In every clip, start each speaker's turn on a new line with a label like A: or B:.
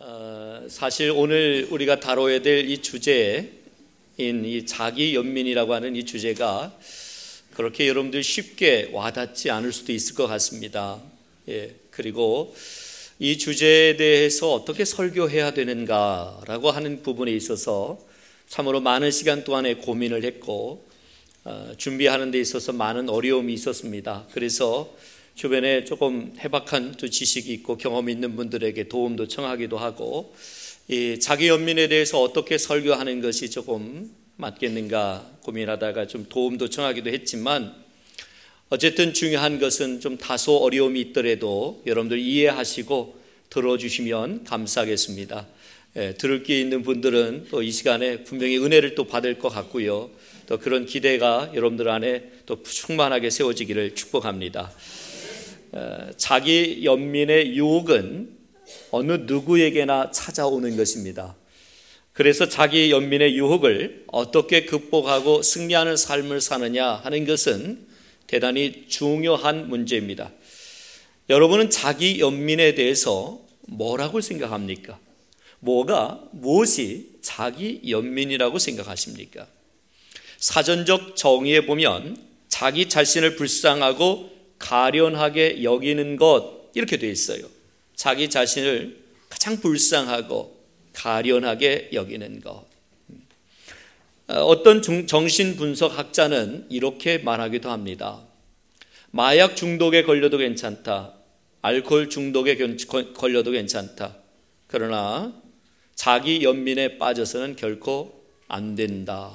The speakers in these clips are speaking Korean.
A: 사실 오늘 우리가 다뤄야 될 이 주제인 이 자기 연민이라고 하는 이 주제가 그렇게 여러분들 쉽게 와닿지 않을 수도 있을 것 같습니다. 그리고 이 주제에 대해서 어떻게 설교해야 되는가라고 하는 부분에 있어서 참으로 많은 시간 동안에 고민을 했고 준비하는 데 있어서 많은 어려움이 있었습니다. 그래서 주변에 조금 해박한 지식이 있고 경험이 있는 분들에게 도움도 청하기도 하고 이 자기 연민에 대해서 어떻게 설교하는 것이 조금 맞겠는가 고민하다가 좀 도움도 청하기도 했지만 어쨌든 중요한 것은 좀 다소 어려움이 있더라도 여러분들 이해하시고 들어주시면 감사하겠습니다. 들을 게 있는 분들은 또 이 시간에 분명히 은혜를 또 받을 것 같고요. 또 그런 기대가 여러분들 안에 또 충만하게 세워지기를 축복합니다. 자기 연민의 유혹은 어느 누구에게나 찾아오는 것입니다. 그래서 자기 연민의 유혹을 어떻게 극복하고 승리하는 삶을 사느냐 하는 것은 대단히 중요한 문제입니다. 여러분은 자기 연민에 대해서 뭐라고 생각합니까? 무엇이 자기 연민이라고 생각하십니까? 사전적 정의에 보면 자기 자신을 불쌍하고 가련하게 여기는 것 이렇게 되어 있어요. 자기 자신을 가장 불쌍하고 가련하게 여기는 것. 어떤 정신분석학자는 이렇게 말하기도 합니다. 마약 중독에 걸려도 괜찮다. 알코올 중독에 걸려도 괜찮다. 그러나 자기 연민에 빠져서는 결코 안 된다.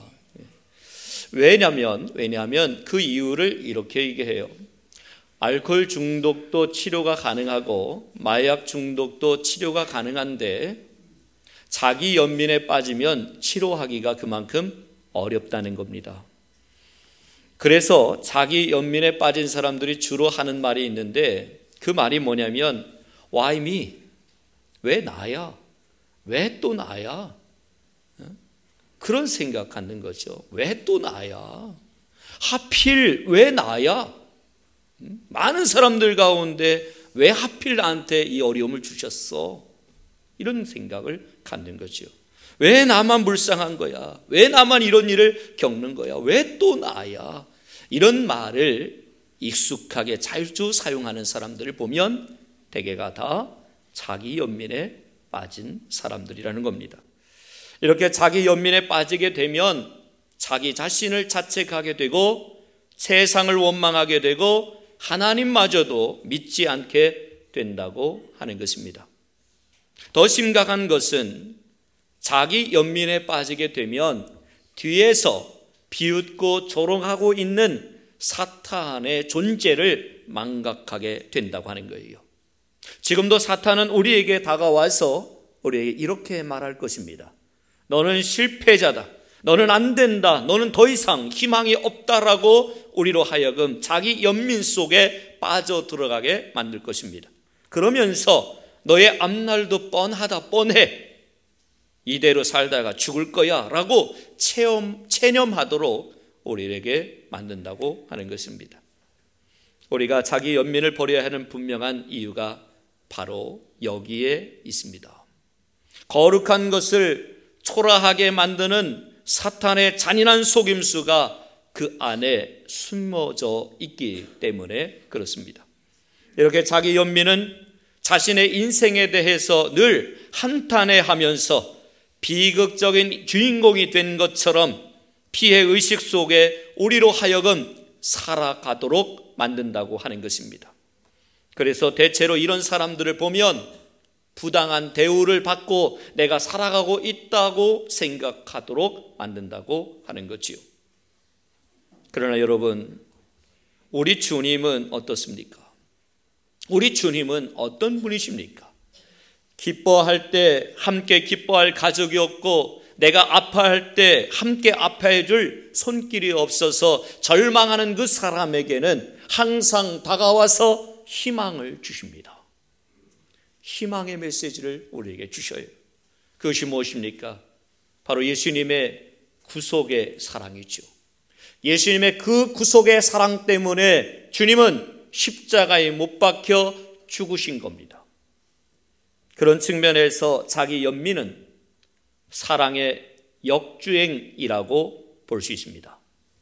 A: 왜냐하면 그 이유를 이렇게 얘기해요. 알코올 중독도 치료가 가능하고 마약 중독도 치료가 가능한데 자기 연민에 빠지면 치료하기가 그만큼 어렵다는 겁니다. 그래서 자기 연민에 빠진 사람들이 주로 하는 말이 있는데 그 말이 뭐냐면 Why me? 왜 나야? 왜 또 나야? 그런 생각 갖는 거죠. 왜 또 나야? 하필 왜 나야? 많은 사람들 가운데 왜 하필 나한테 이 어려움을 주셨어? 이런 생각을 갖는 거죠. 왜 나만 불쌍한 거야? 왜 나만 이런 일을 겪는 거야? 왜 또 나야? 이런 말을 익숙하게 자주 사용하는 사람들을 보면 대개가 다 자기 연민에 빠진 사람들이라는 겁니다. 이렇게 자기 연민에 빠지게 되면 자기 자신을 자책하게 되고 세상을 원망하게 되고 하나님마저도 믿지 않게 된다고 하는 것입니다. 더 심각한 것은 자기 연민에 빠지게 되면 뒤에서 비웃고 조롱하고 있는 사탄의 존재를 망각하게 된다고 하는 거예요. 지금도 사탄은 우리에게 다가와서 우리에게 이렇게 말할 것입니다. 너는 실패자다. 너는 안 된다. 너는 더 이상 희망이 없다라고 우리로 하여금 자기 연민 속에 빠져 들어가게 만들 것입니다. 그러면서 너의 앞날도 뻔해. 이대로 살다가 죽을 거야 라고 체념하도록 우리에게 만든다고 하는 것입니다. 우리가 자기 연민을 버려야 하는 분명한 이유가 바로 여기에 있습니다. 거룩한 것을 초라하게 만드는 사탄의 잔인한 속임수가 그 안에 숨어져 있기 때문에 그렇습니다. 이렇게 자기 연민은 자신의 인생에 대해서 늘 한탄해하면서 비극적인 주인공이 된 것처럼 피해의식 속에 우리로 하여금 살아가도록 만든다고 하는 것입니다. 그래서 대체로 이런 사람들을 보면 부당한 대우를 받고 내가 살아가고 있다고 생각하도록 만든다고 하는 거지요. 그러나 여러분, 우리 주님은 어떻습니까? 우리 주님은 어떤 분이십니까? 기뻐할 때 함께 기뻐할 가족이 없고 내가 아파할 때 함께 아파해 줄 손길이 없어서 절망하는 그 사람에게는 항상 다가와서 희망을 주십니다. 희망의 메시지를 우리에게 주셔요. 그것이 무엇입니까? 바로 예수님의 구속의 사랑이죠. 예수님의 그 구속의 사랑 때문에 주님은 십자가에 못 박혀 죽으신 겁니다. 그런 측면에서 자기 연민은 사랑의 역주행이라고 볼 수 있습니다.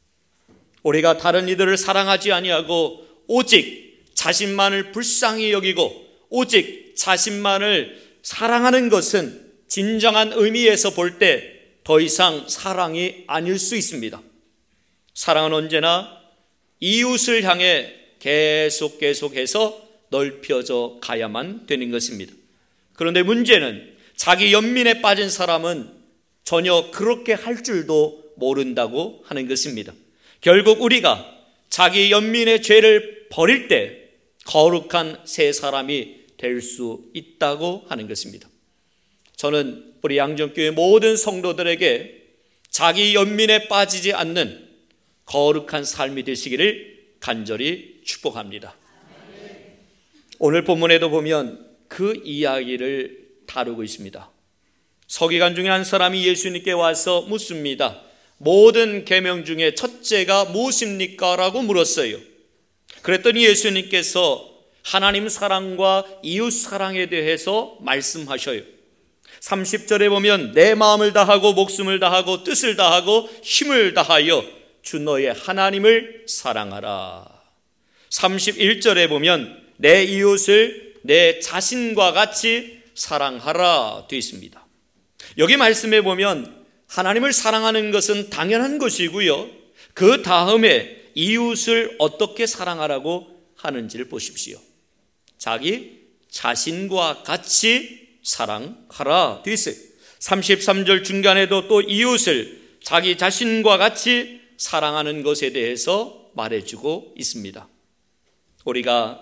A: 우리가 다른 이들을 사랑하지 아니하고 오직 자신만을 불쌍히 여기고 오직 자신만을 사랑하는 것은 진정한 의미에서 볼 때 더 이상 사랑이 아닐 수 있습니다. 사랑은 언제나 이웃을 향해 계속해서 넓혀져 가야만 되는 것입니다. 그런데 문제는 자기 연민에 빠진 사람은 전혀 그렇게 할 줄도 모른다고 하는 것입니다. 결국 우리가 자기 연민의 죄를 버릴 때 거룩한 새 사람이 될 수 있다고 하는 것입니다. 저는 우리 양정교회 모든 성도들에게 자기 연민에 빠지지 않는 거룩한 삶이 되시기를 간절히 축복합니다. 오늘 본문에도 보면 그 이야기를 다루고 있습니다. 서기관 중에 한 사람이 예수님께 와서 묻습니다. 모든 계명 중에 첫째가 무엇입니까? 라고 물었어요. 그랬더니 예수님께서 하나님 사랑과 이웃 사랑에 대해서 말씀하셔요. 30절에 보면 내 마음을 다하고 목숨을 다하고 뜻을 다하고 힘을 다하여 주 너의 하나님을 사랑하라. 31절에 보면 내 이웃을 내 자신과 같이 사랑하라 되어 있습니다. 여기 말씀에 보면 하나님을 사랑하는 것은 당연한 것이고요. 그 다음에 이웃을 어떻게 사랑하라고 하는지를 보십시오. 자기 자신과 같이 사랑하라 되어 있어요. 33절 중간에도 또 이웃을 자기 자신과 같이 사랑하는 것에 대해서 말해주고 있습니다. 우리가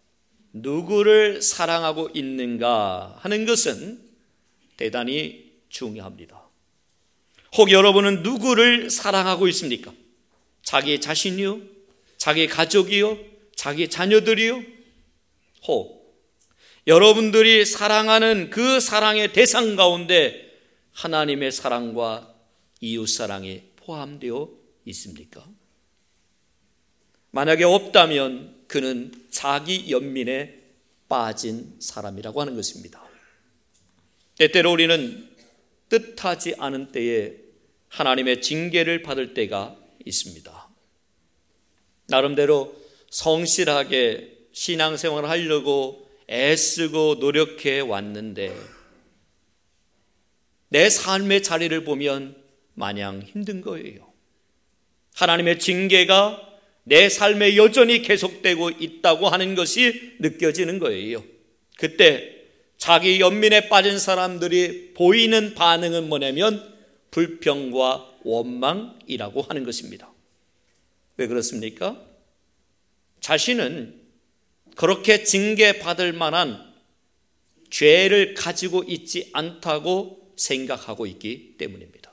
A: 누구를 사랑하고 있는가 하는 것은 대단히 중요합니다. 혹 여러분은 누구를 사랑하고 있습니까? 자기 자신이요? 자기 가족이요? 자기 자녀들이요? 혹 여러분들이 사랑하는 그 사랑의 대상 가운데 하나님의 사랑과 이웃 사랑이 포함되어 있습니까? 만약에 없다면 그는 자기 연민에 빠진 사람이라고 하는 것입니다. 때때로 우리는 뜻하지 않은 때에 하나님의 징계를 받을 때가 있습니다. 나름대로 성실하게 신앙생활을 하려고 애쓰고 노력해 왔는데 내 삶의 자리를 보면 마냥 힘든 거예요. 하나님의 징계가 내 삶에 여전히 계속되고 있다고 하는 것이 느껴지는 거예요. 그때 자기 연민에 빠진 사람들이 보이는 반응은 뭐냐면 불평과 원망이라고 하는 것입니다. 왜 그렇습니까? 자신은 그렇게 징계받을 만한 죄를 가지고 있지 않다고 생각하고 있기 때문입니다.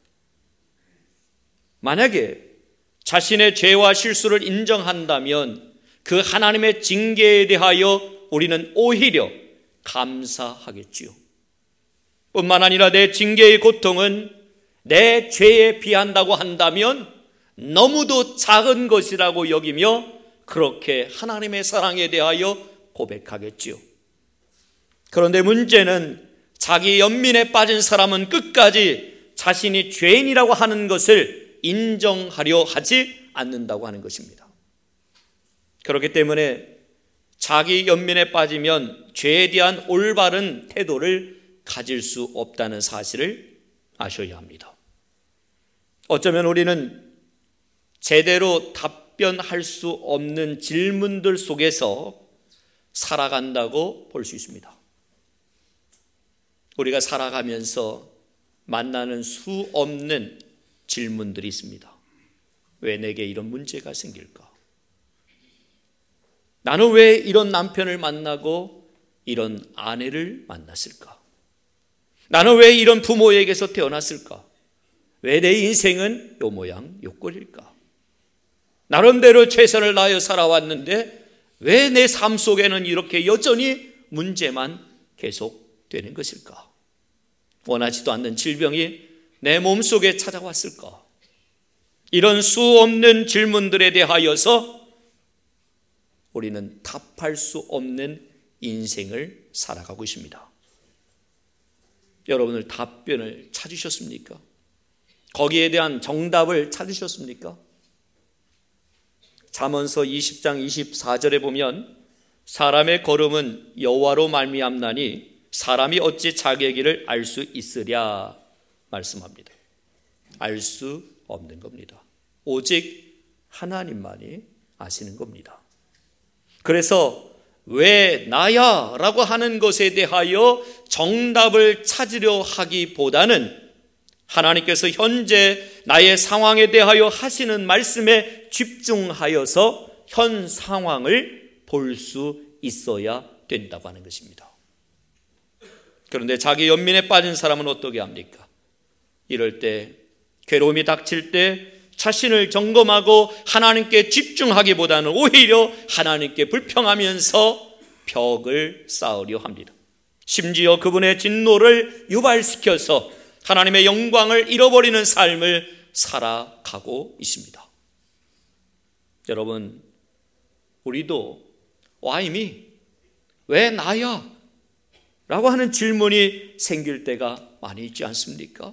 A: 만약에 자신의 죄와 실수를 인정한다면 그 하나님의 징계에 대하여 우리는 오히려 감사하겠지요. 뿐만 아니라 내 징계의 고통은 내 죄에 비한다고 한다면 너무도 작은 것이라고 여기며 그렇게 하나님의 사랑에 대하여 고백하겠지요. 그런데 문제는 자기 연민에 빠진 사람은 끝까지 자신이 죄인이라고 하는 것을 인정하려 하지 않는다고 하는 것입니다. 그렇기 때문에 자기 연민에 빠지면 죄에 대한 올바른 태도를 가질 수 없다는 사실을 아셔야 합니다. 어쩌면 우리는 제대로 답변할 수 없는 질문들 속에서 살아간다고 볼 수 있습니다. 우리가 살아가면서 만나는 수 없는 질문들이 있습니다. 왜 내게 이런 문제가 생길까? 나는 왜 이런 남편을 만나고 이런 아내를 만났을까? 나는 왜 이런 부모에게서 태어났을까? 왜 내 인생은 요 모양 요 꼴일까? 나름대로 최선을 다하여 살아왔는데 왜 내 삶 속에는 이렇게 여전히 문제만 계속되는 것일까? 원하지도 않는 질병이 내 몸속에 찾아왔을까? 이런 수 없는 질문들에 대하여서 우리는 답할 수 없는 인생을 살아가고 있습니다. 여러분들 답변을 찾으셨습니까? 거기에 대한 정답을 찾으셨습니까? 잠언서 20장 24절에 보면 사람의 걸음은 여호와로 말미암나니 사람이 어찌 자기의 길을 알 수 있으랴 말씀합니다. 알 수 없는 겁니다. 오직 하나님만이 아시는 겁니다. 그래서 왜 나야? 라고 하는 것에 대하여 정답을 찾으려 하기보다는 하나님께서 현재 나의 상황에 대하여 하시는 말씀에 집중하여서 현 상황을 볼 수 있어야 된다고 하는 것입니다. 그런데 자기 연민에 빠진 사람은 어떻게 합니까? 이럴 때, 괴로움이 닥칠 때 자신을 점검하고 하나님께 집중하기보다는 오히려 하나님께 불평하면서 벽을 쌓으려 합니다. 심지어 그분의 진노를 유발시켜서 하나님의 영광을 잃어버리는 삶을 살아가고 있습니다. 여러분, 우리도 와임이 왜 나야? 라고 하는 질문이 생길 때가 많이 있지 않습니까?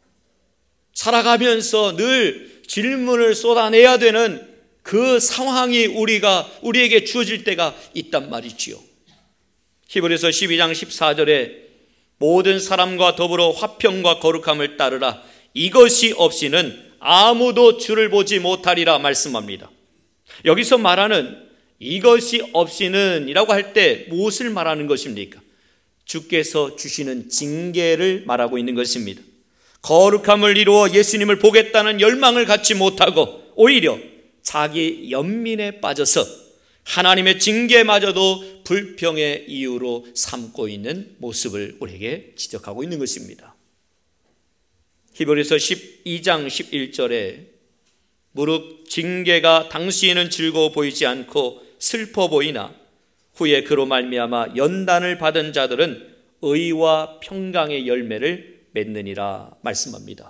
A: 살아가면서 늘 질문을 쏟아내야 되는 그 상황이 우리에게 주어질 때가 있단 말이지요. 히브리서 12장 14절에 모든 사람과 더불어 화평과 거룩함을 따르라. 이것이 없이는 아무도 주를 보지 못하리라 말씀합니다. 여기서 말하는 이것이 없이는 이라고 할 때 무엇을 말하는 것입니까? 주께서 주시는 징계를 말하고 있는 것입니다. 거룩함을 이루어 예수님을 보겠다는 열망을 갖지 못하고 오히려 자기 연민에 빠져서 하나님의 징계마저도 불평의 이유로 삼고 있는 모습을 우리에게 지적하고 있는 것입니다. 히브리서 12장 11절에 무릇 징계가 당시에는 즐거워 보이지 않고 슬퍼 보이나 후에 그로 말미암아 연단을 받은 자들은 의와 평강의 열매를 맺느니라 말씀합니다.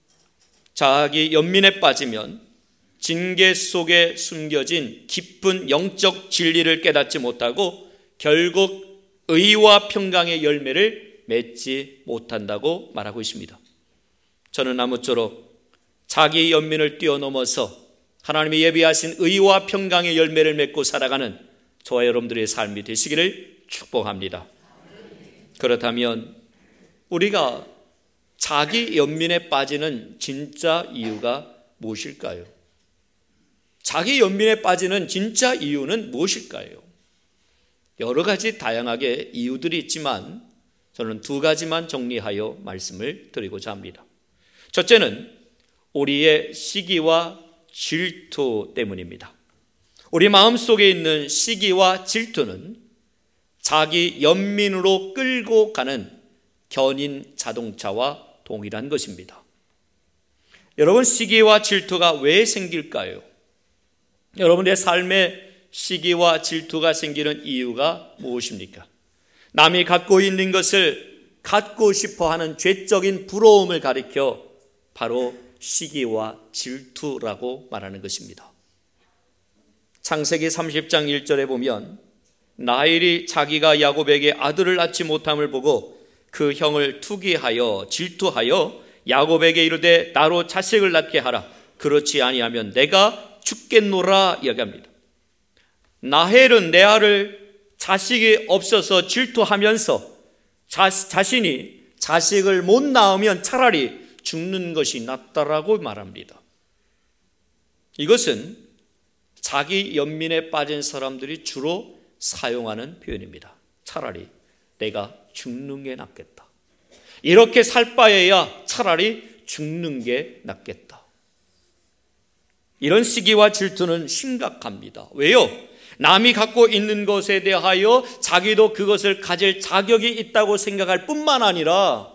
A: 자기 연민에 빠지면 징계 속에 숨겨진 깊은 영적 진리를 깨닫지 못하고 결국 의와 평강의 열매를 맺지 못한다고 말하고 있습니다. 저는 아무쪼록 자기 연민을 뛰어넘어서 하나님이 예비하신 의와 평강의 열매를 맺고 살아가는 저와 여러분들의 삶이 되시기를 축복합니다. 그렇다면 우리가 자기 연민에 빠지는 진짜 이유가 무엇일까요? 자기 연민에 빠지는 진짜 이유는 무엇일까요? 여러 가지 다양하게 이유들이 있지만 저는 두 가지만 정리하여 말씀을 드리고자 합니다. 첫째는 우리의 시기와 질투 때문입니다. 우리 마음속에 있는 시기와 질투는 자기 연민으로 끌고 가는 견인 자동차와 동일한 것입니다. 여러분, 시기와 질투가 왜 생길까요? 여러분의 삶에 시기와 질투가 생기는 이유가 무엇입니까? 남이 갖고 있는 것을 갖고 싶어 하는 죄적인 부러움을 가리켜 바로 시기와 질투라고 말하는 것입니다. 창세기 30장 1절에 보면 라헬이 자기가 야곱에게 아들을 낳지 못함을 보고 그 형을 투기하여 질투하여 야곱에게 이르되 나로 자식을 낳게 하라. 그렇지 아니하면 내가 죽겠노라 이야기합니다. 라헬은 레아를 자식이 없어서 질투하면서 자신이 자식을 못 낳으면 차라리 죽는 것이 낫다라고 말합니다. 이것은 자기 연민에 빠진 사람들이 주로 사용하는 표현입니다. 차라리 내가 죽는 게 낫겠다. 이렇게 살 바에야 차라리 죽는 게 낫겠다. 이런 시기와 질투는 심각합니다. 왜요? 남이 갖고 있는 것에 대하여 자기도 그것을 가질 자격이 있다고 생각할 뿐만 아니라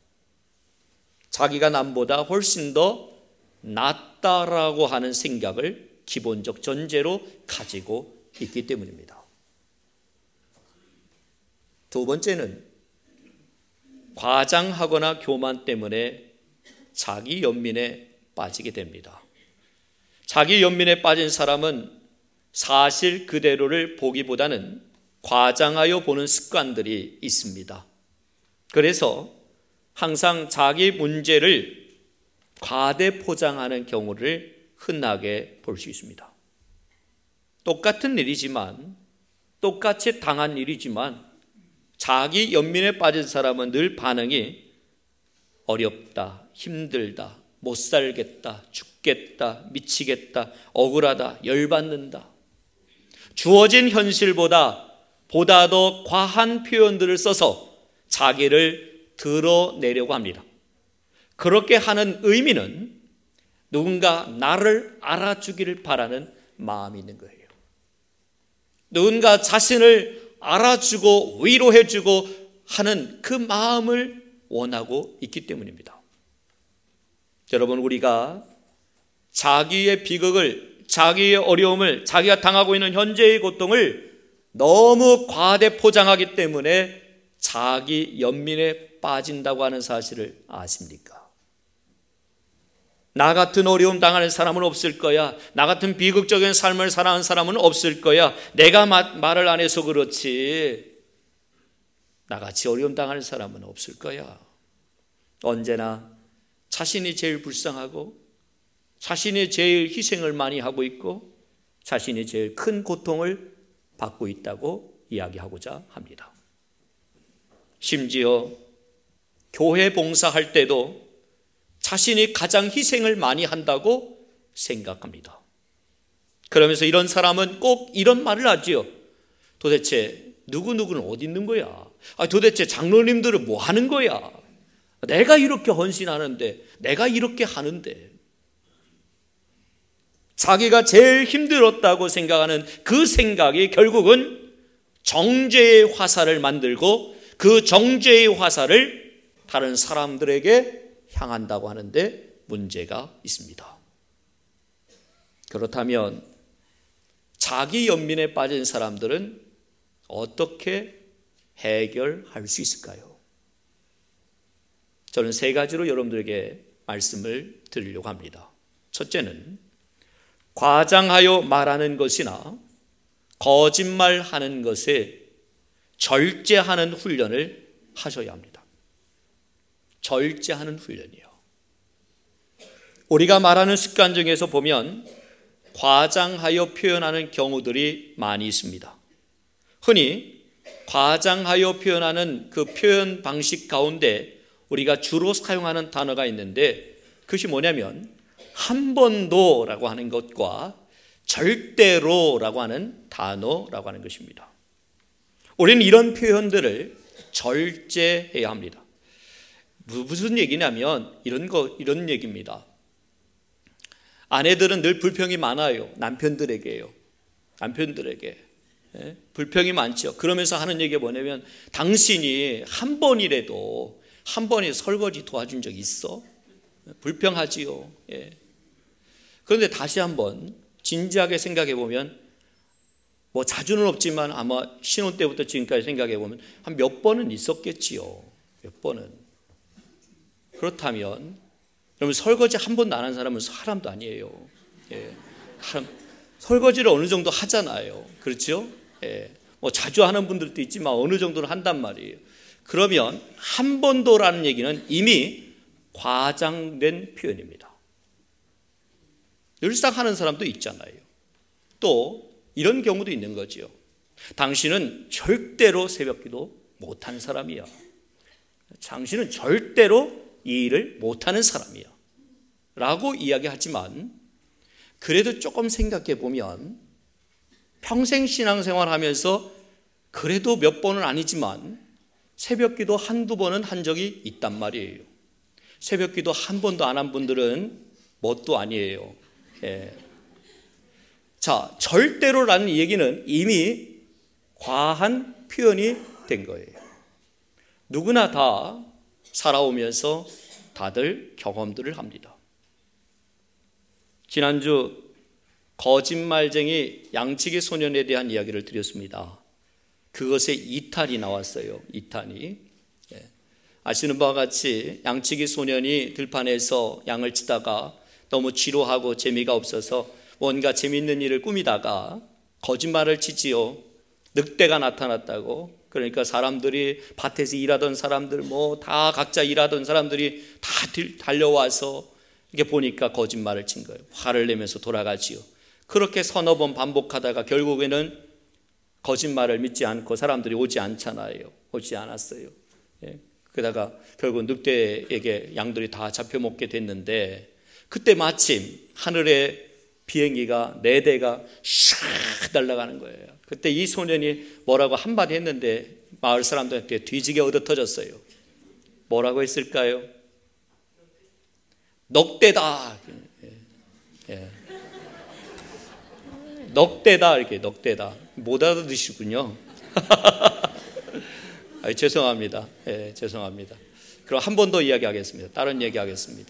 A: 자기가 남보다 훨씬 더 낫다라고 하는 생각을 기본적 전제로 가지고 있기 때문입니다. 두 번째는 과장하거나 교만 때문에 자기 연민에 빠지게 됩니다. 자기 연민에 빠진 사람은 사실 그대로를 보기보다는 과장하여 보는 습관들이 있습니다. 그래서 항상 자기 문제를 과대 포장하는 경우를 흔하게 볼 수 있습니다. 똑같은 일이지만, 똑같이 당한 일이지만 자기 연민에 빠진 사람은 늘 반응이 어렵다, 힘들다, 못 살겠다, 죽겠다, 미치겠다, 억울하다, 열받는다. 주어진 현실보다 더 과한 표현들을 써서 자기를 드러내려고 합니다. 그렇게 하는 의미는 누군가 나를 알아주기를 바라는 마음이 있는 거예요. 누군가 자신을 알아주고 위로해주고 하는 그 마음을 원하고 있기 때문입니다. 여러분, 우리가 자기의 비극을, 자기의 어려움을, 자기가 당하고 있는 현재의 고통을 너무 과대 포장하기 때문에 자기 연민에 빠진다고 하는 사실을 아십니까? 나 같은 어려움 당하는 사람은 없을 거야. 나 같은 비극적인 삶을 살아가는 사람은 없을 거야. 내가 말을 안 해서 그렇지. 나같이 어려움 당하는 사람은 없을 거야. 언제나 자신이 제일 불쌍하고 자신이 제일 희생을 많이 하고 있고 자신이 제일 큰 고통을 받고 있다고 이야기하고자 합니다. 심지어 교회 봉사할 때도 자신이 가장 희생을 많이 한다고 생각합니다. 그러면서 이런 사람은 꼭 이런 말을 하지요. 도대체 누구누구는 어디 있는 거야? 도대체 장로님들은 뭐 하는 거야? 내가 이렇게 헌신하는데, 내가 이렇게 하는데. 자기가 제일 힘들었다고 생각하는 그 생각이 결국은 정죄의 화살을 만들고 그 정죄의 화살을 다른 사람들에게 향한다고 하는데 문제가 있습니다. 그렇다면 자기 연민에 빠진 사람들은 어떻게 해결할 수 있을까요? 저는 세 가지로 여러분들에게 말씀을 드리려고 합니다. 첫째는 과장하여 말하는 것이나 거짓말하는 것에 절제하는 훈련을 하셔야 합니다. 절제하는 훈련이요. 우리가 말하는 습관 중에서 보면 과장하여 표현하는 경우들이 많이 있습니다. 흔히 과장하여 표현하는 그 표현 방식 가운데 우리가 주로 사용하는 단어가 있는데 그것이 뭐냐면 한 번도라고 하는 것과 절대로라고 하는 단어라고 하는 것입니다. 우리는 이런 표현들을 절제해야 합니다. 무슨 얘기냐면 이런 얘기입니다. 아내들은 늘 불평이 많아요. 남편들에게요. 남편들에게. 불평이 많죠. 그러면서 하는 얘기가 뭐냐면 당신이 한 번에 설거지 도와준 적 있어? 불평하지요. 예. 그런데 다시 한번 진지하게 생각해 보면 뭐 자주는 없지만 아마 신혼 때부터 지금까지 생각해 보면 한 몇 번은 있었겠지요. 몇 번은. 그렇다면 여러분 설거지 한 번도 안 한 사람은 사람도 아니에요. 예. 설거지를 어느 정도 하잖아요. 그렇죠? 예. 뭐 자주 하는 분들도 있지만 어느 정도는 한단 말이에요. 그러면 한 번도라는 얘기는 이미 과장된 표현입니다. 늘상 하는 사람도 있잖아요. 또 이런 경우도 있는 거지요. 당신은 절대로 새벽기도 못하는 사람이야. 당신은 절대로 이 일을 못하는 사람이야 라고 이야기하지만 그래도 조금 생각해 보면 평생 신앙생활 하면서 그래도 몇 번은 아니지만 새벽기도 한두 번은 한 적이 있단 말이에요. 새벽기도 한 번도 안 한 분들은 뭣도 아니에요. 예. 자, 절대로라는 얘기는 이미 과한 표현이 된 거예요. 누구나 다 살아오면서 다들 경험들을 합니다. 지난주 거짓말쟁이 양치기 소년에 대한 이야기를 드렸습니다. 그것에 2탄이 나왔어요. 2탄이. 예. 아시는 바와 같이 양치기 소년이 들판에서 양을 치다가 너무 지루하고 재미가 없어서 뭔가 재미있는 일을 꾸미다가 거짓말을 치지요. 늑대가 나타났다고. 그러니까 사람들이 밭에서 일하던 사람들 뭐 다 각자 일하던 사람들이 다 달려와서 이렇게 보니까 거짓말을 친 거예요. 화를 내면서 돌아가지요. 그렇게 서너 번 반복하다가 결국에는 거짓말을 믿지 않고 사람들이 오지 않잖아요. 오지 않았어요. 예. 그러다가 결국 늑대에게 양들이 다 잡혀 먹게 됐는데, 그때 마침 하늘에 비행기가 4대가 샥 날아가는 거예요. 그때 이 소년이 뭐라고 한마디 했는데 마을 사람들한테 뒤지게 얻어터졌어요. 뭐라고 했을까요? 넉대다. 예. 넉대다, 이렇게 넉대다. 못 알아듣으시군요. 죄송합니다. 예, 죄송합니다. 그럼 한 번 더 이야기하겠습니다. 다른 얘기하겠습니다.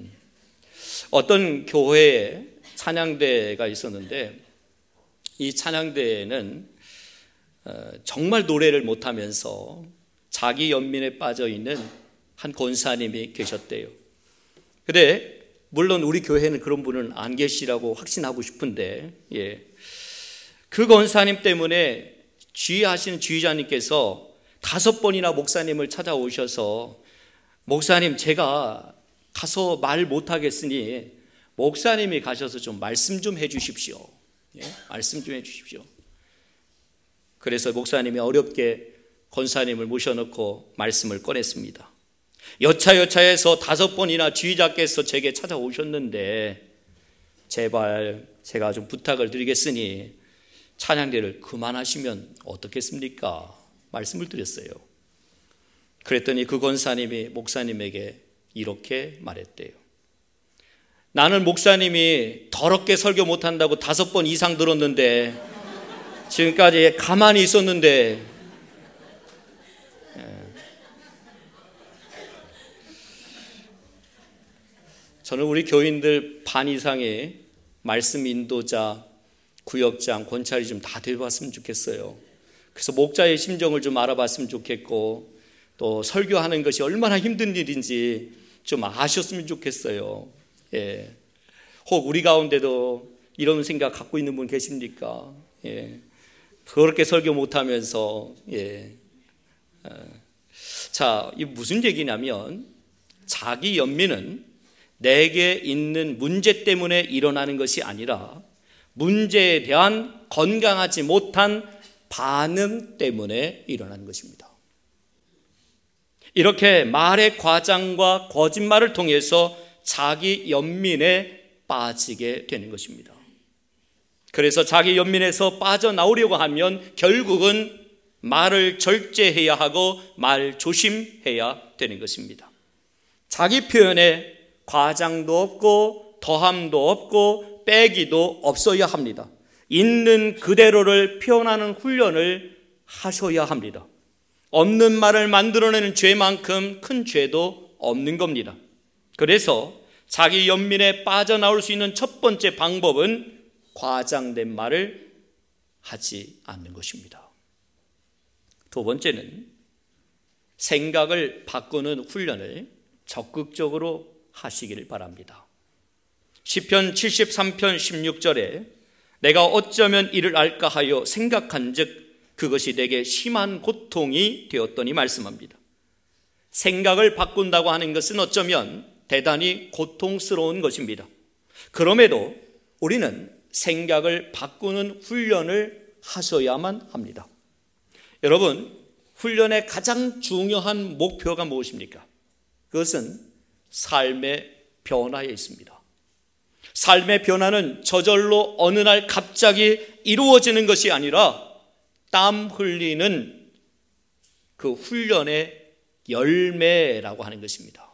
A: 어떤 교회에 찬양대가 있었는데, 이 찬양대에는 정말 노래를 못하면서 자기 연민에 빠져있는 한 권사님이 계셨대요. 근데 물론 우리 교회는 그런 분은 안 계시라고 확신하고 싶은데, 예, 그 권사님 때문에 지휘하시는 지휘자님께서 5번이나 목사님을 찾아오셔서, 목사님 제가 가서 말 못하겠으니 목사님이 가셔서 좀 말씀 좀 해주십시오. 예? 말씀 좀 해주십시오. 그래서 목사님이 어렵게 권사님을 모셔놓고 말씀을 꺼냈습니다. 여차여차해서 5번이나 지휘자께서 제게 찾아오셨는데 제발 제가 좀 부탁을 드리겠으니 찬양대를 그만하시면 어떻겠습니까? 말씀을 드렸어요. 그랬더니 그 권사님이 목사님에게 이렇게 말했대요. 나는 목사님이 더럽게 설교 못한다고 5번 이상 들었는데 지금까지 가만히 있었는데, 저는 우리 교인들 반 이상의 말씀 인도자, 구역장, 권찰이 좀 다 되어봤으면 좋겠어요. 그래서 목자의 심정을 좀 알아봤으면 좋겠고, 또 설교하는 것이 얼마나 힘든 일인지 좀 아셨으면 좋겠어요. 예. 혹 우리 가운데도 이런 생각 갖고 있는 분 계십니까? 예. 그렇게 설교 못하면서, 예. 자, 이 무슨 얘기냐면, 자기 연민은 내게 있는 문제 때문에 일어나는 것이 아니라 문제에 대한 건강하지 못한 반응 때문에 일어나는 것입니다. 이렇게 말의 과장과 거짓말을 통해서 자기 연민에 빠지게 되는 것입니다. 그래서 자기 연민에서 빠져나오려고 하면 결국은 말을 절제해야 하고 말 조심해야 되는 것입니다. 자기 표현에 과장도 없고 더함도 없고 빼기도 없어야 합니다. 있는 그대로를 표현하는 훈련을 하셔야 합니다. 없는 말을 만들어내는 죄만큼 큰 죄도 없는 겁니다. 그래서 자기 연민에 빠져나올 수 있는 첫 번째 방법은 과장된 말을 하지 않는 것입니다. 두 번째는 생각을 바꾸는 훈련을 적극적으로 하시기를 바랍니다. 시편 73편 16절에 내가 어쩌면 이를 알까 하여 생각한즉 그것이 내게 심한 고통이 되었더니 말씀합니다. 생각을 바꾼다고 하는 것은 어쩌면 대단히 고통스러운 것입니다. 그럼에도 우리는 생각을 바꾸는 훈련을 하셔야만 합니다. 여러분, 훈련의 가장 중요한 목표가 무엇입니까? 그것은 삶의 변화에 있습니다. 삶의 변화는 저절로 어느 날 갑자기 이루어지는 것이 아니라 땀 흘리는 그 훈련의 열매라고 하는 것입니다.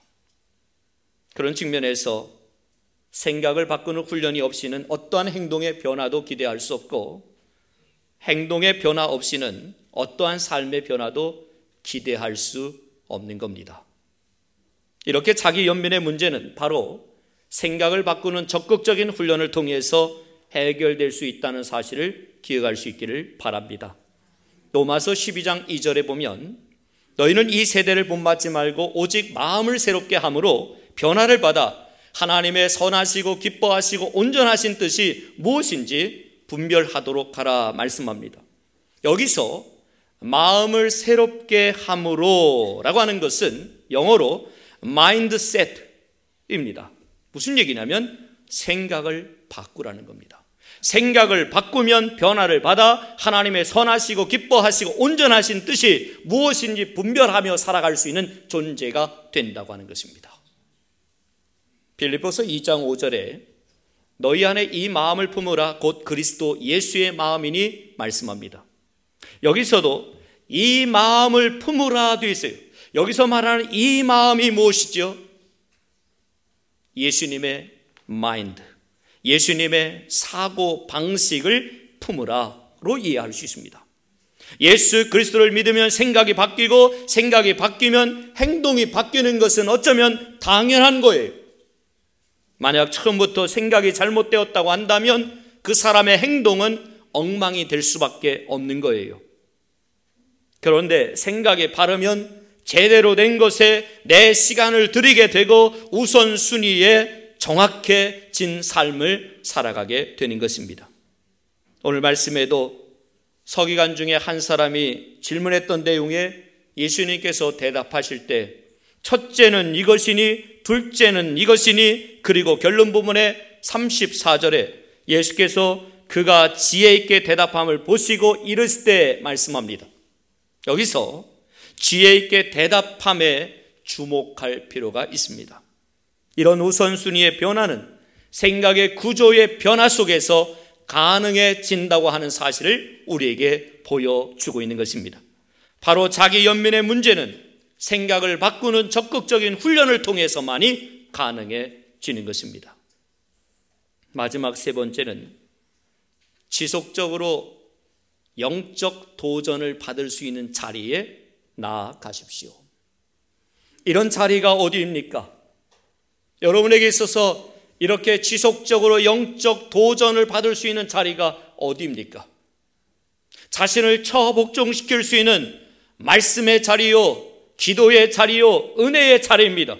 A: 그런 측면에서 생각을 바꾸는 훈련이 없이는 어떠한 행동의 변화도 기대할 수 없고, 행동의 변화 없이는 어떠한 삶의 변화도 기대할 수 없는 겁니다. 이렇게 자기 연민의 문제는 바로 생각을 바꾸는 적극적인 훈련을 통해서 해결될 수 있다는 사실을 기억할 수 있기를 바랍니다. 로마서 12장 2절에 보면 너희는 이 세대를 본받지 말고 오직 마음을 새롭게 함으로 변화를 받아 하나님의 선하시고 기뻐하시고 온전하신 뜻이 무엇인지 분별하도록 하라 말씀합니다. 여기서 마음을 새롭게 함으로 라고 하는 것은 영어로 mindset입니다. 무슨 얘기냐면 생각을 바꾸라는 겁니다. 생각을 바꾸면 변화를 받아 하나님의 선하시고 기뻐하시고 온전하신 뜻이 무엇인지 분별하며 살아갈 수 있는 존재가 된다고 하는 것입니다. 빌립보서 2장 5절에 너희 안에 이 마음을 품으라 곧 그리스도 예수의 마음이니 말씀합니다. 여기서도 이 마음을 품으라 되어 있어요. 여기서 말하는 이 마음이 무엇이죠? 예수님의 마인드, 예수님의 사고 방식을 품으라로 이해할 수 있습니다. 예수 그리스도를 믿으면 생각이 바뀌고 생각이 바뀌면 행동이 바뀌는 것은 어쩌면 당연한 거예요. 만약 처음부터 생각이 잘못되었다고 한다면 그 사람의 행동은 엉망이 될 수밖에 없는 거예요. 그런데 생각이 바르면 제대로 된 것에 내 시간을 들이게 되고 우선순위에 정확해진 삶을 살아가게 되는 것입니다. 오늘 말씀에도 서기관 중에 한 사람이 질문했던 내용에 예수님께서 대답하실 때 첫째는 이것이니 둘째는 이것이니 그리고 결론 부분에 34절에 예수께서 그가 지혜 있게 대답함을 보시고 이르실 때 말씀합니다. 여기서 지혜 있게 대답함에 주목할 필요가 있습니다. 이런 우선순위의 변화는 생각의 구조의 변화 속에서 가능해진다고 하는 사실을 우리에게 보여주고 있는 것입니다. 바로 자기 연민의 문제는 생각을 바꾸는 적극적인 훈련을 통해서만이 가능해지는 것입니다. 마지막 세 번째는 지속적으로 영적 도전을 받을 수 있는 자리에 나아가십시오. 이런 자리가 어디입니까? 여러분에게 있어서 이렇게 지속적으로 영적 도전을 받을 수 있는 자리가 어디입니까? 자신을 처복종시킬 수 있는 말씀의 자리요, 기도의 자리요, 은혜의 자리입니다.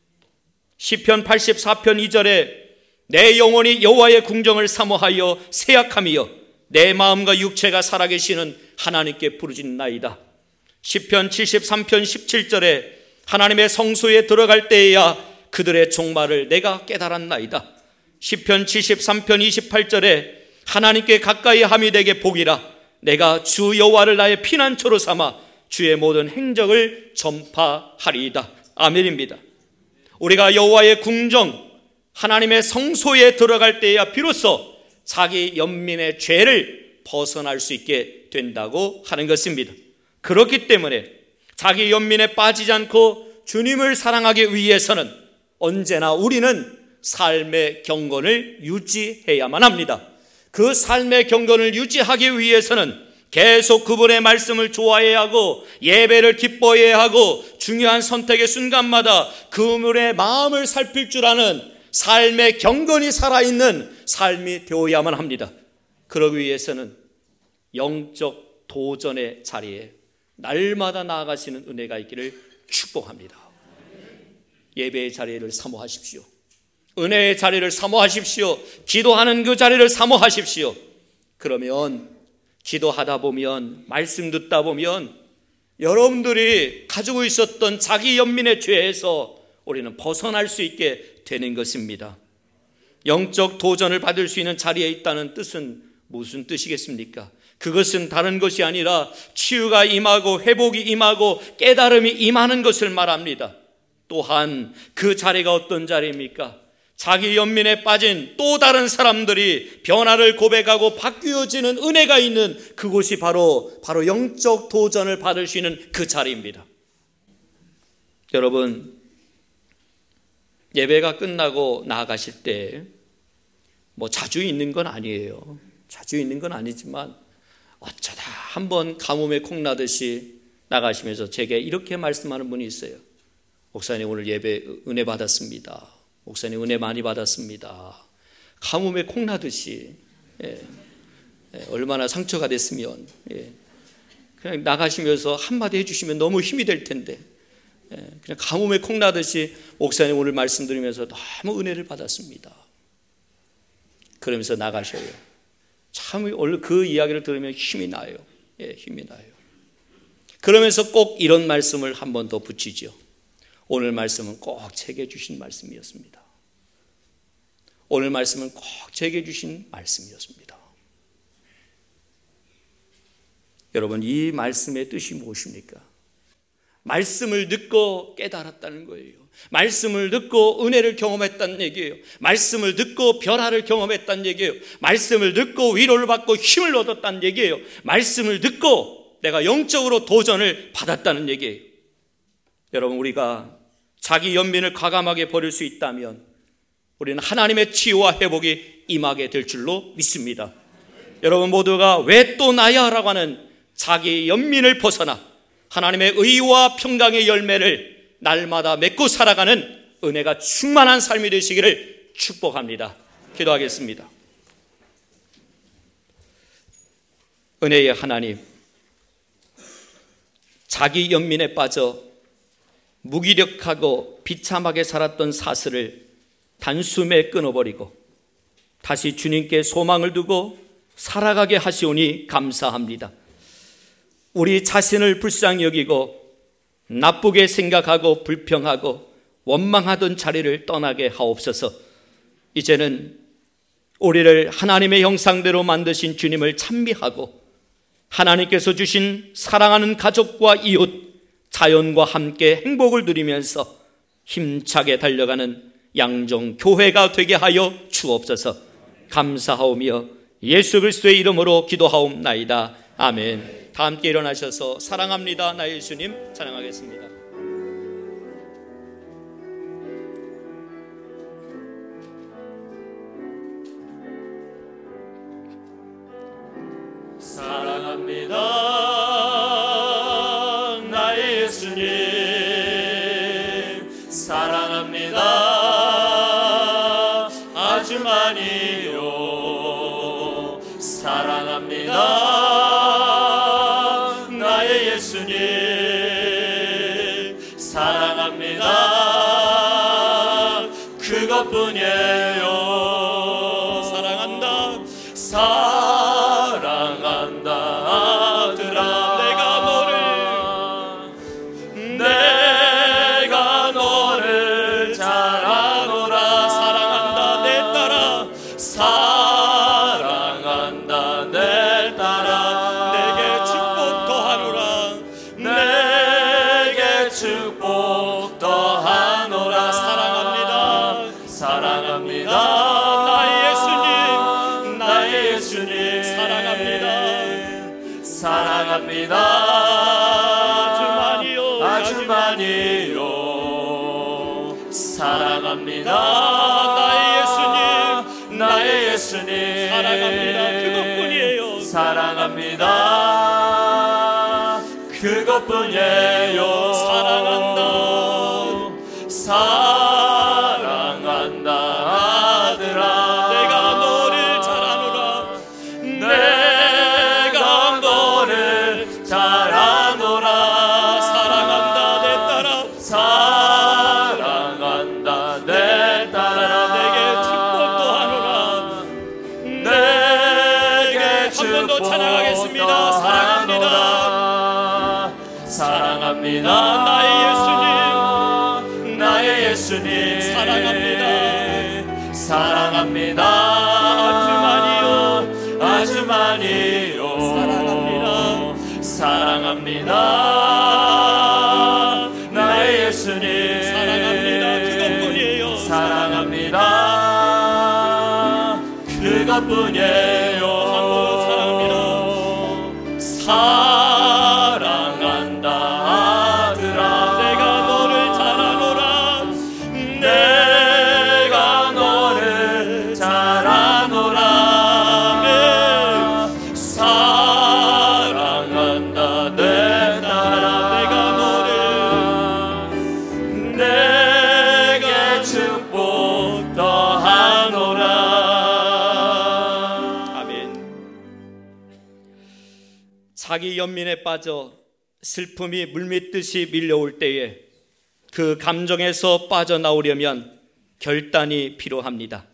A: 시편 84편 2절에 내 영혼이 여호와의 궁정을 사모하여 새약함이여 내 마음과 육체가 살아계시는 하나님께 부르짖나이다. 시편 73편 17절에 하나님의 성소에 들어갈 때에야 그들의 종말을 내가 깨달았나이다. 시편 73편 28절에 하나님께 가까이 함이 내게 복이라 내가 주 여호와를 나의 피난처로 삼아 주의 모든 행적을 전파하리이다. 아멘입니다. 우리가 여호와의 궁정 하나님의 성소에 들어갈 때에야 비로소 자기 연민의 죄를 벗어날 수 있게 된다고 하는 것입니다. 그렇기 때문에 자기 연민에 빠지지 않고 주님을 사랑하기 위해서는 언제나 우리는 삶의 경건을 유지해야만 합니다. 그 삶의 경건을 유지하기 위해서는 계속 그분의 말씀을 좋아해야 하고 예배를 기뻐해야 하고 중요한 선택의 순간마다 그분의 마음을 살필 줄 아는 삶의 경건이 살아있는 삶이 되어야만 합니다. 그러기 위해서는 영적 도전의 자리에 날마다 나아가시는 은혜가 있기를 축복합니다. 예배의 자리를 사모하십시오. 은혜의 자리를 사모하십시오. 기도하는 그 자리를 사모하십시오. 그러면 기도하다 보면 말씀 듣다 보면 여러분들이 가지고 있었던 자기 연민의 죄에서 우리는 벗어날 수 있게 되는 것입니다. 영적 도전을 받을 수 있는 자리에 있다는 뜻은 무슨 뜻이겠습니까? 그것은 다른 것이 아니라 치유가 임하고 회복이 임하고 깨달음이 임하는 것을 말합니다. 또한 그 자리가 어떤 자리입니까? 자기 연민에 빠진 또 다른 사람들이 변화를 고백하고 바뀌어지는 은혜가 있는 그곳이 바로 영적 도전을 받을 수 있는 그 자리입니다. 여러분, 예배가 끝나고 나아가실 때 자주 있는 건 아니에요. 자주 있는 건 아니지만 어쩌다 한번 가뭄에 콩나듯이 나가시면서 제게 이렇게 말씀하는 분이 있어요. 목사님, 오늘 예배 은혜 받았습니다. 목사님, 은혜 많이 받았습니다. 가뭄에 콩나듯이. 얼마나 상처가 됐으면 그냥 나가시면서 한마디 해주시면 너무 힘이 될 텐데 그냥 가뭄에 콩나듯이 목사님 오늘 말씀 드리면서 너무 은혜를 받았습니다. 그러면서 나가셔요. 참 그 이야기를 들으면 힘이 나요. 힘이 나요. 그러면서 꼭 이런 말씀을 한 번 더 붙이죠. 오늘 말씀은 꼭 제게 주신 말씀이었습니다. 오늘 말씀은 꼭 제게 주신 말씀이었습니다. 여러분, 이 말씀의 뜻이 무엇입니까? 말씀을 듣고 깨달았다는 거예요. 말씀을 듣고 은혜를 경험했다는 얘기예요. 말씀을 듣고 변화를 경험했다는 얘기예요. 말씀을 듣고 위로를 받고 힘을 얻었다는 얘기예요. 말씀을 듣고 내가 영적으로 도전을 받았다는 얘기예요. 여러분, 우리가 자기 연민을 과감하게 버릴 수 있다면 우리는 하나님의 치유와 회복이 임하게 될 줄로 믿습니다. 여러분 모두가 왜 또 나야? 라고 하는 자기 연민을 벗어나 하나님의 의와 평강의 열매를 날마다 맺고 살아가는 은혜가 충만한 삶이 되시기를 축복합니다. 기도하겠습니다. 은혜의 하나님, 자기 연민에 빠져 무기력하고 비참하게 살았던 사슬을 단숨에 끊어버리고 다시 주님께 소망을 두고 살아가게 하시오니 감사합니다. 우리 자신을 불쌍히 여기고 나쁘게 생각하고 불평하고 원망하던 자리를 떠나게 하옵소서. 이제는 우리를 하나님의 형상대로 만드신 주님을 찬미하고 하나님께서 주신 사랑하는 가족과 이웃, 자연과 함께 행복을 누리면서 힘차게 달려가는 양정교회가 되게 하여 주옵소서. 감사하오며 예수 그리스도의 이름으로 기도하옵나이다. 아멘. 다 함께 일어나셔서 사랑합니다 나의 예수님 찬양하겠습니다.
B: 사랑합니다 나의 예수님, 사랑합니다 아주 많이요. 사랑합니다 나의 예수님, 사랑합니다 그것뿐이에요. 사랑한다 사랑한다 아들아, 내가 너를 잘 아노라. 사랑한다 내 딸아, 사랑한다 내 딸아. 내게 축복 더하노라, 내게 축복 더하노라. 사랑합니다 사랑합니다 나의 예수님, 사랑합니다 아주 많이요. 사랑합니다 나의 예수님,
A: 사랑합니다 그것뿐이에요.
B: 사랑합니다 그것뿐이에요. 사랑한다 아들아, 내가 너를 잘 아노라. 사랑한다 내 딸아, 사랑한다 내 딸아. 내게 축복 더하노라, 내게 한 번 더 찬양하겠습니다. 사랑합니다 나의 예수님, 사랑합니다 아주 많이요. 사랑합니다 나의 예수님,
A: 그것뿐이에요.
B: 사랑합니다 그것뿐이에요. 사랑한다 아들아, 내가 너를 잘 아노라. 내가 너를 잘 아노라. 사랑한다 내 딸아, 내가 너를 내게 축복 더하노라.
A: 아멘. 자기 연민에 빠져 슬픔이 물밀듯이 밀려올 때에 그 감정에서 빠져나오려면 결단이 필요합니다.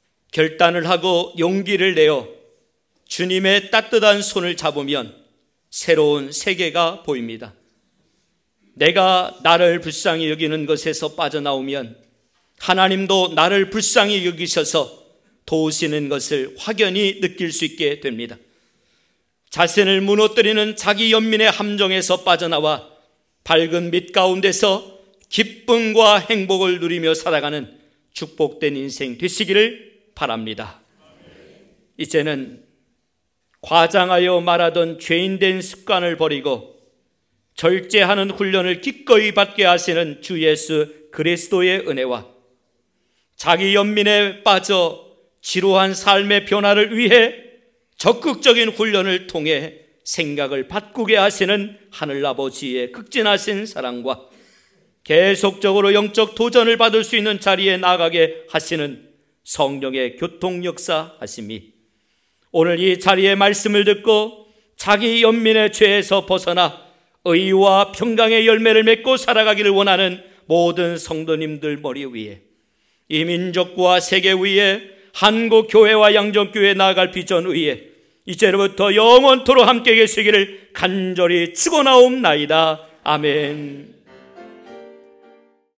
A: 결단을 하고 용기를 내어 주님의 따뜻한 손을 잡으면 새로운 세계가 보입니다. 내가 나를 불쌍히 여기는 것에서 빠져나오면 하나님도 나를 불쌍히 여기셔서 도우시는 것을 확연히 느낄 수 있게 됩니다. 자신을 무너뜨리는 자기 연민의 함정에서 빠져나와 밝은 빛 가운데서 기쁨과 행복을 누리며 살아가는 축복된 인생 되시기를 바랍니다. 이제는 과장하여 말하던 죄인된 습관을 버리고 절제하는 훈련을 기꺼이 받게 하시는 주 예수 그리스도의 은혜와 자기 연민에 빠져 지루한 삶의 변화를 위해 적극적인 훈련을 통해 생각을 바꾸게 하시는 하늘아버지의 극진하신 사랑과 계속적으로 영적 도전을 받을 수 있는 자리에 나가게 하시는 성령의 교통 역사 하심이 오늘 이 자리의 말씀을 듣고 자기 연민의 죄에서 벗어나 의와 평강의 열매를 맺고 살아가기를 원하는 모든 성도님들 머리 위에 이 민족과 세계 위에 한국 교회와 양정교회에 나아갈 비전 위에 이제로부터 영원토록 함께 계시기를 간절히 축원하옵나이다. 아멘.